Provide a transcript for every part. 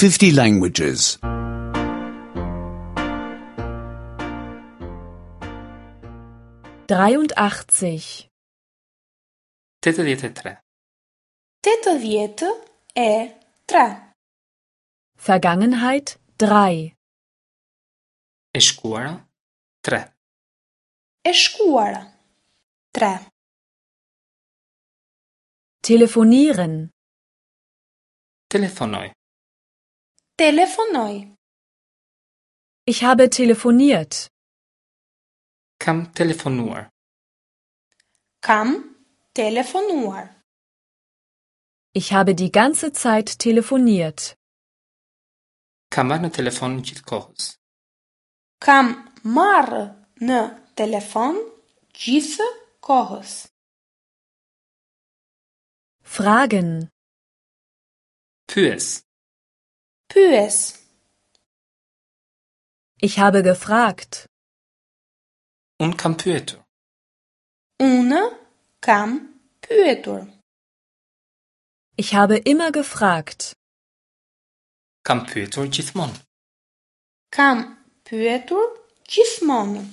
50 languages. 83. 83. 83. Vergangenheit 3. E shkuara 3. E shkuara 3. Telefonieren. Telefonoj. Telefonoj. Ich habe telefoniert. Kam telefonuar. Kam telefonuar. Ich habe die ganze Zeit telefoniert. Kam marrë në telefon gjithë kohës. Kam marrë në telefon gjithë kohës. Fragen. Pyes. Pyes. Ich habe gefragt. Unë kam pyetur. Unë kam pyetur. Ich habe immer gefragt. Kam pyetur gjithmonë. Kam pyetur gjithmonë.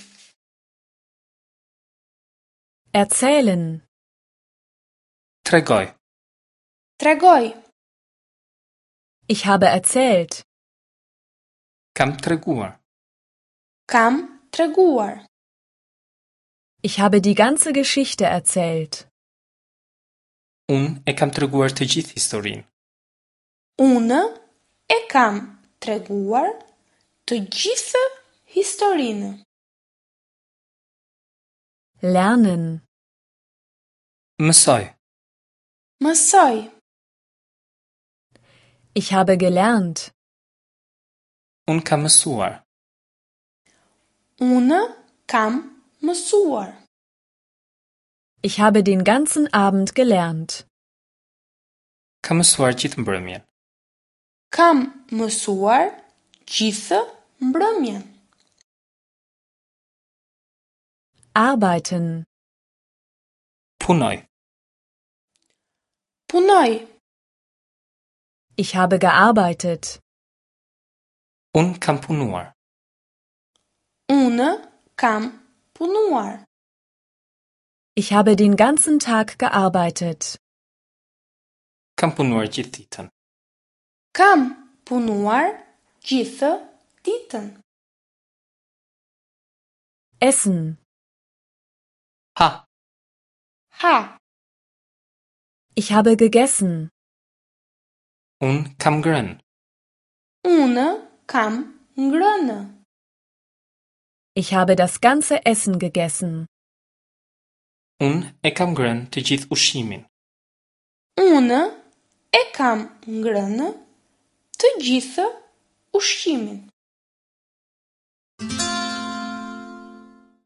Erzählen. Tregoj. Tregoj. Ich habe erzählt. Kam treguar. Kam treguar. Ich habe die ganze Geschichte erzählt. Unë e kam treguar të gjithë historinë. Unë e kam treguar të gjithë historinë. Lernen. Mësoj. Mësoj. Ich habe gelernt. Unë kam mësuar. Unë kam mësuar. Ich habe den ganzen Abend gelernt. Kam mësuar gjithë mbrëmjen. Kam mësuar gjithë mbrëmjen. Arbeiten. Punoj. Punoj. Ich habe gearbeitet. Unë kam punuar. Unë kam punuar. Ich habe den ganzen Tag gearbeitet. Kam punuar gjithë ditën. Kam punuar gjithë ditën. Essen. Ha. Ha. Ich habe gegessen. Unë kam ngrënë. Unë kam ngrënë. Ich habe das ganze Essen gegessen. Unë e kam ngrënë të gjithë ushqimin. Unë e kam ngrënë të gjithë ushqimin.